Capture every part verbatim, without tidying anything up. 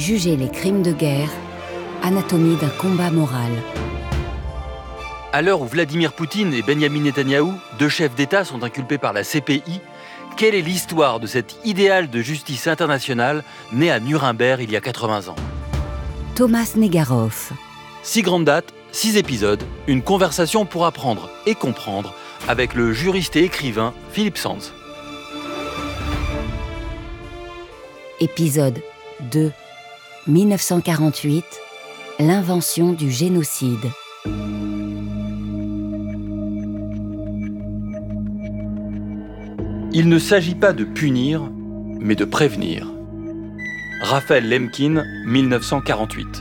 Juger les crimes de guerre, anatomie d'un combat moral. À l'heure où Vladimir Poutine et Benyamin Netanyahou, deux chefs d'État, sont inculpés par la C P I, quelle est l'histoire de cet idéal de justice internationale né à Nuremberg il y a quatre-vingts ans ? Thomas Negaroff. Six grandes dates, six épisodes, une conversation pour apprendre et comprendre avec le juriste et écrivain Philippe Sands. Épisode deux. dix-neuf cent quarante-huit. L'invention du génocide. Il ne s'agit pas de punir, mais de prévenir. Raphaël Lemkin, dix-neuf cent quarante-huit.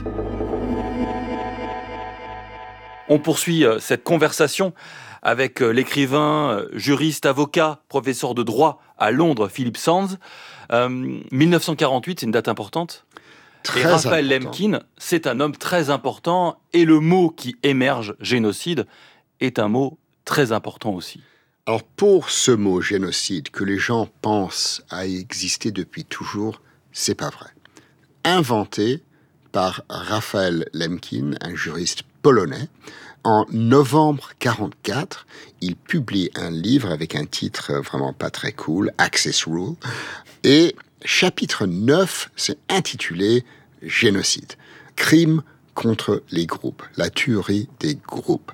On poursuit cette conversation avec l'écrivain, juriste, avocat, professeur de droit à Londres, Philippe Sands. Euh, dix-neuf cent quarante-huit, c'est une date importante. Très et Raphaël important. Lemkin, c'est un homme très important. Et le mot qui émerge, génocide, est un mot très important aussi. Alors pour ce mot génocide, que les gens pensent a existé depuis toujours, c'est pas vrai. Inventé par Raphaël Lemkin, un juriste polonais, en novembre quarante-quatre, il publie un livre avec un titre vraiment pas très cool, Axis Rule, et chapitre neuf, c'est intitulé Génocide, crime contre les groupes, la tuerie des groupes.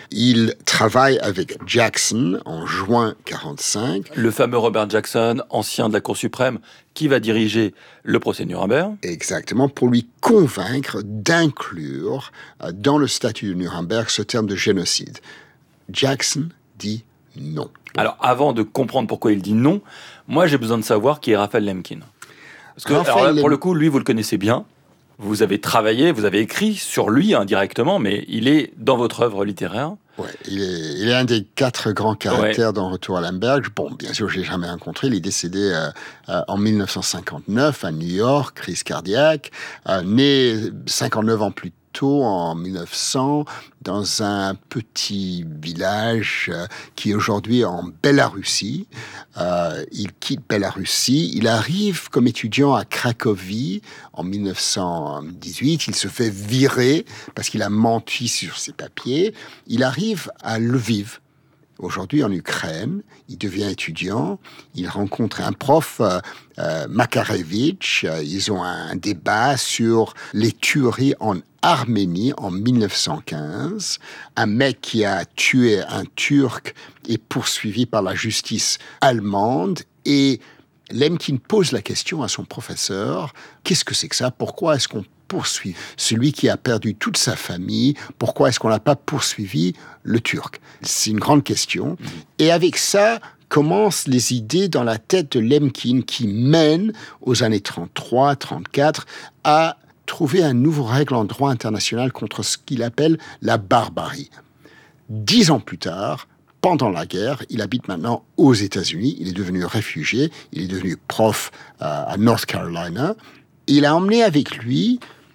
Il travaille avec Jackson en juin quarante-cinq. Le fameux Robert Jackson, ancien de la Cour suprême, qui va diriger le procès Nuremberg. Exactement, pour lui convaincre d'inclure dans le statut de Nuremberg ce terme de génocide. Jackson dit non. Alors, avant de comprendre pourquoi il dit non, moi j'ai besoin de savoir qui est Raphaël Lemkin. Parce que, Raphaël alors là, pour Lem- le coup, lui, vous le connaissez bien. Vous avez travaillé, vous avez écrit sur lui indirectement, mais il est dans votre œuvre littéraire. Ouais, il est, il est un des quatre grands caractères ouais. dans Retour à Lemberg. Bon, bien sûr, je l'ai jamais rencontré. Il est décédé euh, euh, en dix-neuf cent cinquante-neuf à New York, crise cardiaque, euh, né cinquante-neuf ans plus tôt, en mille neuf cents, dans un petit village euh, qui est aujourd'hui en Biélorussie. Euh, il quitte Biélorussie. Il arrive comme étudiant à Cracovie en mille neuf cent dix-huit. Il se fait virer parce qu'il a menti sur ses papiers. Il arrive à Lviv. Aujourd'hui, en Ukraine, il devient étudiant, il rencontre un prof, euh, euh, Makarevitch, euh, ils ont un, un débat sur les tueries en Arménie en mille neuf cent quinze. Un mec qui a tué un Turc est poursuivi par la justice allemande et Lemkin pose la question à son professeur, qu'est-ce que c'est que ça ? Pourquoi est-ce qu'on poursuit celui qui a perdu toute sa famille? Pourquoi est-ce qu'on n'a pas poursuivi le Turc? C'est une grande question. Et avec ça, commencent les idées dans la tête de Lemkin qui mènent aux années trente-trois trente-quatre à trouver un nouveau règle en droit international contre ce qu'il appelle la barbarie. Dix ans plus tard, pendant la guerre, il habite maintenant aux États-Unis. Il est devenu réfugié. Il est devenu prof euh, à North Carolina. Il a emmené avec lui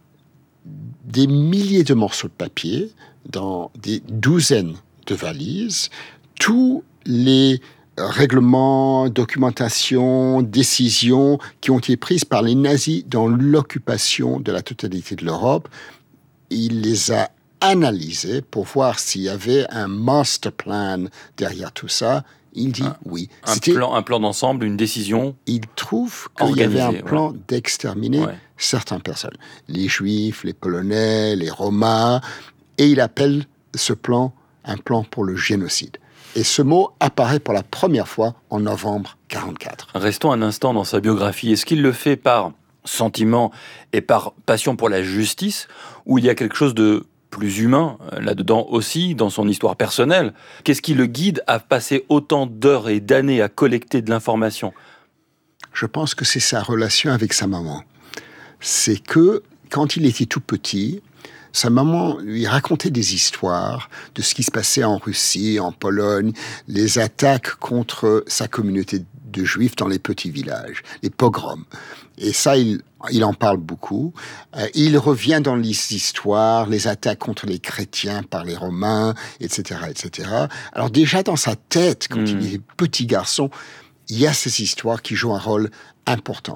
des milliers de morceaux de papier dans des douzaines de valises, tous les règlements, documentations, décisions qui ont été prises par les nazis dans l'occupation de la totalité de l'Europe. Il les a analysés pour voir s'il y avait un master plan derrière tout ça. Il dit un, oui. Un plan, un plan d'ensemble, une décision. Il trouve qu'il y avait un plan ouais. d'exterminer ouais. certaines personnes. Les Juifs, les Polonais, les Romains. Et il appelle ce plan un plan pour le génocide. Et ce mot apparaît pour la première fois en novembre quarante-quatre. Restons un instant dans sa biographie. Est-ce qu'il le fait par sentiment et par passion pour la justice, ou il y a quelque chose de plus humain là-dedans aussi, dans son histoire personnelle? Qu'est-ce qui le guide à passer autant d'heures et d'années à collecter de l'information? Je pense que c'est sa relation avec sa maman. C'est que, quand il était tout petit, sa maman lui racontait des histoires de ce qui se passait en Russie, en Pologne, les attaques contre sa communauté de juifs dans les petits villages, les pogroms. Et ça, il, il en parle beaucoup. Euh, il revient dans les histoires, les attaques contre les chrétiens par les Romains, et cetera, et cetera. Alors déjà, dans sa tête, quand mmh. il est petit garçon, il y a ces histoires qui jouent un rôle important.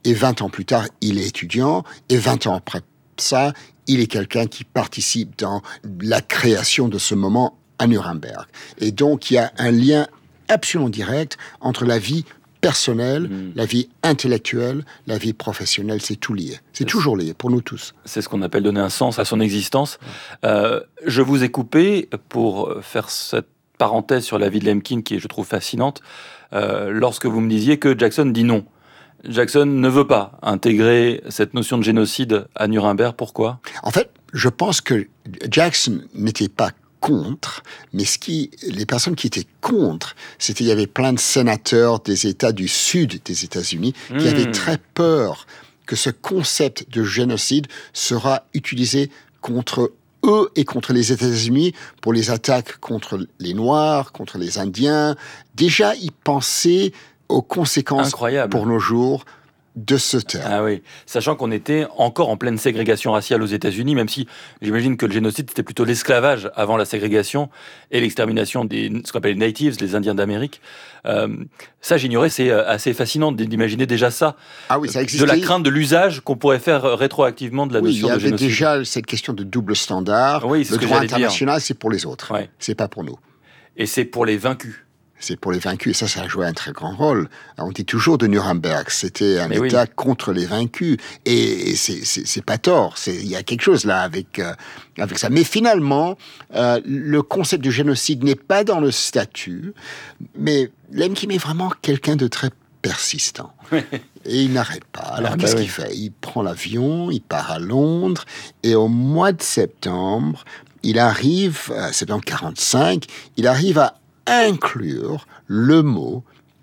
et vingt ans plus tard, il est étudiant, et vingt ans après ça, il est quelqu'un qui participe dans la création de ce moment à Nuremberg. Et donc, il y a un lien absolument direct entre la vie personnelle, mmh. la vie intellectuelle, la vie professionnelle, c'est tout lié. C'est, c'est toujours lié, pour nous tous. C'est ce qu'on appelle donner un sens à son existence. Euh, je vous ai coupé pour faire cette parenthèse sur la vie de Lemkin, qui est, je trouve, fascinante, euh, lorsque vous me disiez que Jackson dit non. Jackson ne veut pas intégrer cette notion de génocide à Nuremberg. Pourquoi ? En fait, je pense que Jackson n'était pas contre, mais ce qui, les personnes qui étaient contre, c'était, il y avait plein de sénateurs des États du sud des États-Unis qui mmh. avaient très peur que ce concept de génocide sera utilisé contre eux et contre les États-Unis pour les attaques contre les Noirs, contre les Indiens. Déjà, ils pensaient aux conséquences Incroyable. Pour nos jours de ce terme. Ah oui, sachant qu'on était encore en pleine ségrégation raciale aux États-Unis, même si j'imagine que le génocide c'était plutôt l'esclavage avant la ségrégation et l'extermination des ce qu'on appelle les natives, les Indiens d'Amérique. Euh, ça, j'ignorais, c'est assez fascinant d'imaginer déjà ça. Ah oui, ça existait. De la crainte de l'usage qu'on pourrait faire rétroactivement de la oui, notion de génocide. Il y avait déjà cette question de double standard. Oui, c'est le ce droit que international, dire. C'est pour les autres. Ouais. C'est pas pour nous. Et c'est pour les vaincus. C'est pour les vaincus, et ça, ça a joué un très grand rôle. On dit toujours de Nuremberg, c'était un Mais État oui. contre les vaincus, et c'est, c'est, c'est pas tort, il y a quelque chose là avec, euh, avec ça. Mais finalement, euh, le concept du génocide n'est pas dans le statut, mais Lemkin est vraiment quelqu'un de très persistant. Et il n'arrête pas. Alors, ah, qu'est-ce bah qu'il oui. fait ? Il prend l'avion, il part à Londres, et au mois de septembre, il arrive, euh, septembre quarante-cinq, il arrive à inclure le mot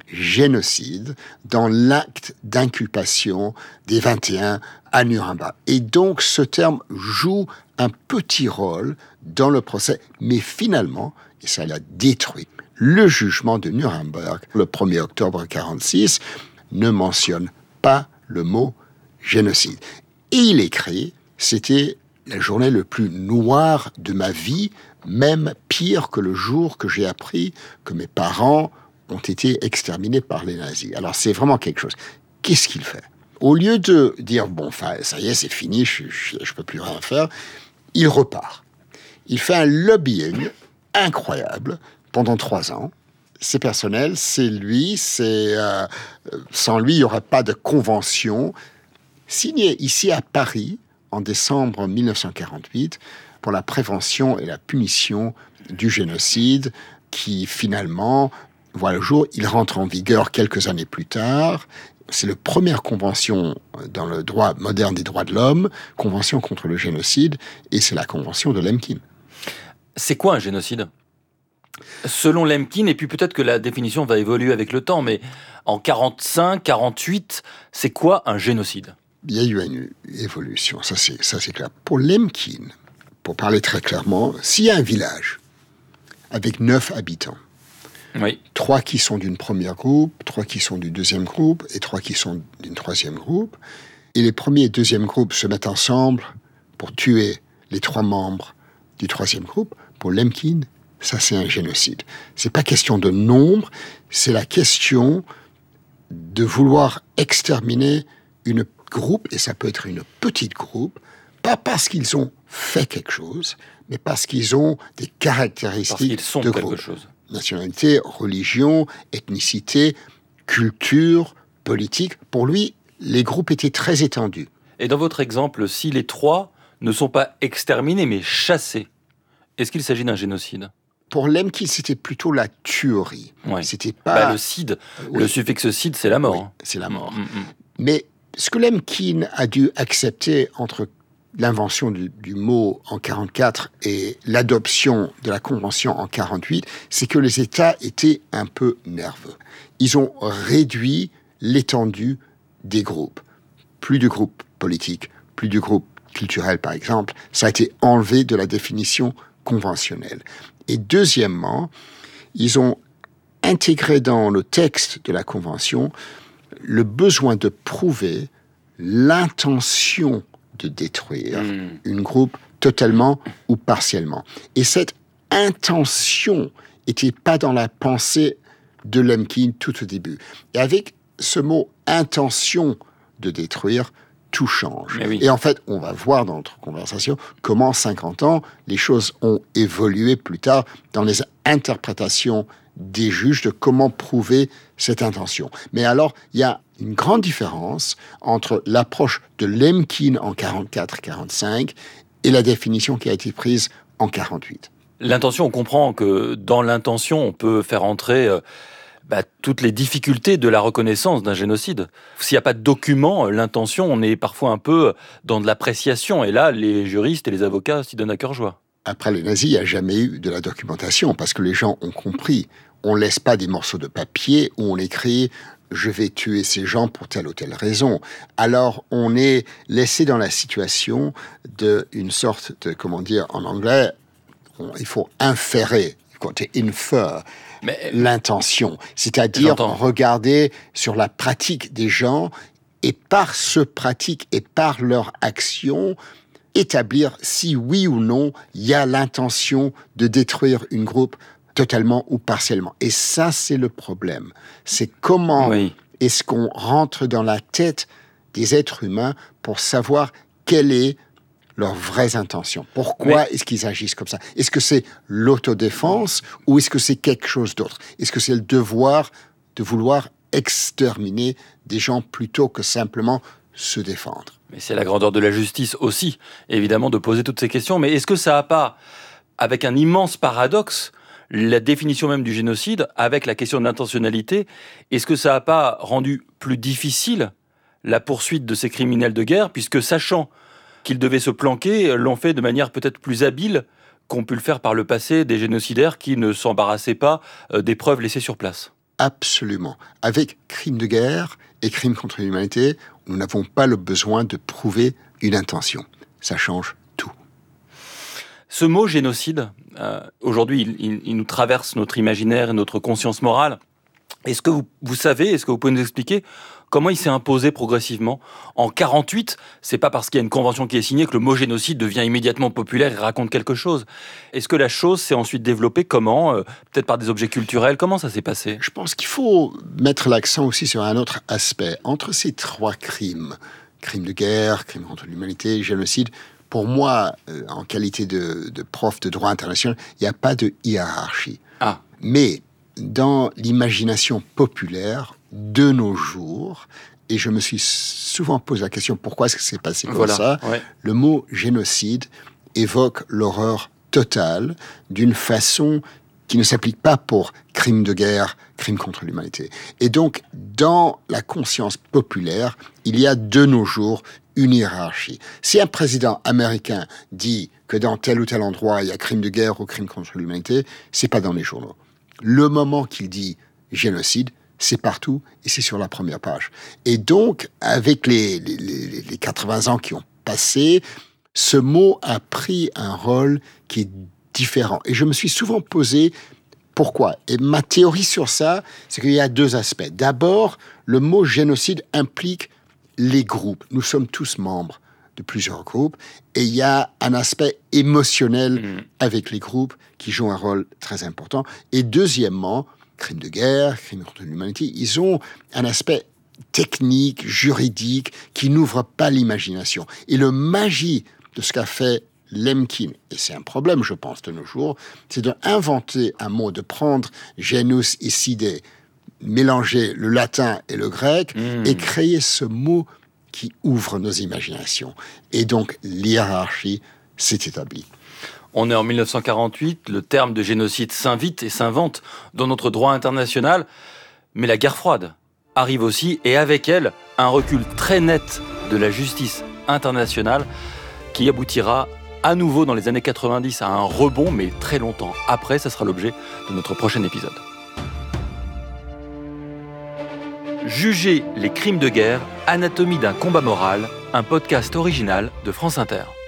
génocide dans l'acte d'inculpation des vingt et un à Nuremberg. Et donc, ce terme joue un petit rôle dans le procès, mais finalement, et ça l'a détruit, le jugement de Nuremberg, le premier octobre quarante-six, ne mentionne pas le mot génocide. Et il écrit, c'était la journée la plus noire de ma vie, même pire que le jour que j'ai appris que mes parents ont été exterminés par les nazis. Alors c'est vraiment quelque chose. Qu'est-ce qu'il fait ? Au lieu de dire, bon, enfin, ça y est, c'est fini, je ne peux plus rien faire, il repart. Il fait un lobbying incroyable pendant trois ans. C'est personnel, c'est lui, c'est, euh, sans lui, il n'y aurait pas de convention signée ici à Paris en décembre mille neuf cent quarante-huit pour la prévention et la punition du génocide qui, finalement, voit le jour. Il rentre en vigueur quelques années plus tard. C'est la première convention dans le droit moderne des droits de l'homme, convention contre le génocide, et c'est la convention de Lemkin. C'est quoi un génocide ? Selon Lemkin, et puis peut-être que la définition va évoluer avec le temps, mais en quarante-cinq, quarante-huit, c'est quoi un génocide ? Il y a eu une évolution, ça c'est, ça c'est clair. Pour Lemkin, pour parler très clairement, s'il y a un village avec neuf habitants, oui. trois qui sont d'une première groupe, trois qui sont du deuxième groupe et trois qui sont d'une troisième groupe, et les premiers et deuxième groupes se mettent ensemble pour tuer les trois membres du troisième groupe, pour Lemkin, ça c'est un génocide. C'est pas question de nombre, c'est la question de vouloir exterminer une groupe, et ça peut être une petite groupe, pas parce qu'ils ont fait quelque chose, mais parce qu'ils ont des caractéristiques parce qu'ils sont de quelque groupe. chose. Nationalité, religion, ethnicité, culture, politique. Pour lui, les groupes étaient très étendus. Et dans votre exemple, si les trois ne sont pas exterminés, mais chassés, est-ce qu'il s'agit d'un génocide ? Pour Lemkin, c'était plutôt la tuerie. Ouais. C'était pas... Bah, le cide, oui. Le suffixe cide, c'est la mort. Oui, hein. c'est la mort. Mmh, mmh. Mais ce que Lemkin a dû accepter entre l'invention du, du mot en quarante-quatre et l'adoption de la Convention en quarante-huit, c'est que les États étaient un peu nerveux. Ils ont réduit l'étendue des groupes. Plus de groupes politiques, plus de groupes culturels, par exemple. Ça a été enlevé de la définition conventionnelle. Et deuxièmement, ils ont intégré dans le texte de la Convention le besoin de prouver l'intention de détruire mmh. une groupe totalement ou partiellement. Et cette intention n'était pas dans la pensée de Lemkin tout au début. Et avec ce mot « intention » de détruire, tout change. Oui. Et en fait, on va voir dans notre conversation comment, cinquante ans, les choses ont évolué plus tard dans les interprétations des juges de comment prouver cette intention. Mais alors, il y a une grande différence entre l'approche de Lemkin en quarante-quatre quarante-cinq et la définition qui a été prise en quarante-huit. L'intention, on comprend que dans l'intention, on peut faire entrer euh, bah, toutes les difficultés de la reconnaissance d'un génocide. S'il n'y a pas de document, l'intention, on est parfois un peu dans de l'appréciation. Et là, les juristes et les avocats s'y donnent à cœur joie. Après les nazis, il n'y a jamais eu de la documentation parce que les gens ont compris. On ne laisse pas des morceaux de papier où on écrit « je vais tuer ces gens pour telle ou telle raison ». Alors, on est laissé dans la situation d'une sorte de, comment dire en anglais, on, il faut inférer, côté infer, Mais, l'intention. C'est-à-dire regarder sur la pratique des gens et par ce pratique et par leur action, établir si oui ou non il y a l'intention de détruire une groupe totalement ou partiellement. Et ça, c'est le problème. C'est comment oui. est-ce qu'on rentre dans la tête des êtres humains pour savoir quelle est leurs vraies intentions. Pourquoi Mais... est-ce qu'ils agissent comme ça? Est-ce que c'est l'autodéfense ou est-ce que c'est quelque chose d'autre? Est-ce que c'est le devoir de vouloir exterminer des gens plutôt que simplement se défendre? Mais c'est la grandeur de la justice aussi, évidemment, de poser toutes ces questions. Mais est-ce que ça n'a pas, avec un immense paradoxe, la définition même du génocide, avec la question de l'intentionnalité, est-ce que ça n'a pas rendu plus difficile la poursuite de ces criminels de guerre, puisque sachant qu'ils devaient se planquer, l'ont fait de manière peut-être plus habile qu'ont pu le faire par le passé des génocidaires qui ne s'embarrassaient pas des preuves laissées sur place? Absolument. Avec crimes de guerre et crimes contre l'humanité, nous n'avons pas le besoin de prouver une intention. Ça change tout. Ce mot génocide, euh, aujourd'hui, il, il, il nous traverse notre imaginaire et notre conscience morale. Est-ce que vous, vous savez, est-ce que vous pouvez nous expliquer comment il s'est imposé progressivement? En quarante-huit, c'est pas parce qu'il y a une convention qui est signée que le mot génocide devient immédiatement populaire et raconte quelque chose. Est-ce que la chose s'est ensuite développée comment? euh, Peut-être par des objets culturels? Comment ça s'est passé? Je pense qu'il faut mettre l'accent aussi sur un autre aspect. Entre ces trois crimes, crimes de guerre, crimes contre l'humanité, génocide, pour moi, euh, en qualité de, de prof de droit international, il n'y a pas de hiérarchie. Ah. Mais dans l'imagination populaire de nos jours, et je me suis souvent posé la question pourquoi est-ce que c'est passé comme voilà, ça, ouais. Le mot génocide évoque l'horreur totale d'une façon qui ne s'applique pas pour crime de guerre, crime contre l'humanité. Et donc, dans la conscience populaire, il y a de nos jours une hiérarchie. Si un président américain dit que dans tel ou tel endroit il y a crime de guerre ou crime contre l'humanité, c'est pas dans les journaux. Le moment qu'il dit génocide, c'est partout et c'est sur la première page. Et donc, avec les, les, les, les quatre-vingts ans qui ont passé, ce mot a pris un rôle qui est différent. Et je me suis souvent posé pourquoi. Et ma théorie sur ça, c'est qu'il y a deux aspects. D'abord, le mot génocide implique les groupes. Nous sommes tous membres de plusieurs groupes et il y a un aspect émotionnel mmh. avec les groupes qui joue un rôle très important. Et deuxièmement, crimes de guerre, crimes contre l'humanité, ils ont un aspect technique, juridique, qui n'ouvre pas l'imagination. Et le magie de ce qu'a fait Lemkin, et c'est un problème, je pense, de nos jours, c'est d'inventer un mot, de prendre genus et side, mélanger le latin et le grec, mmh. et créer ce mot qui ouvre nos imaginations. Et donc, l'hiérarchie s'est établie. On est en mille neuf cent quarante-huit, le terme de génocide s'invite et s'invente dans notre droit international, mais la guerre froide arrive aussi, et avec elle, un recul très net de la justice internationale qui aboutira à nouveau dans les années quatre-vingt-dix à un rebond, mais très longtemps après, ça sera l'objet de notre prochain épisode. Juger les crimes de guerre, anatomie d'un combat moral, un podcast original de France Inter.